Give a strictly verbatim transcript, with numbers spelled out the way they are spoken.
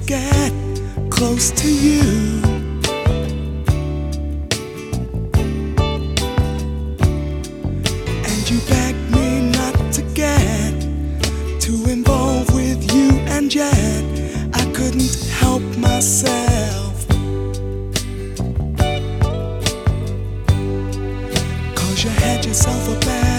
get close to you. And you begged me not to get too involved with you, and yet I couldn't help myself. 'Cause you had yourself a bad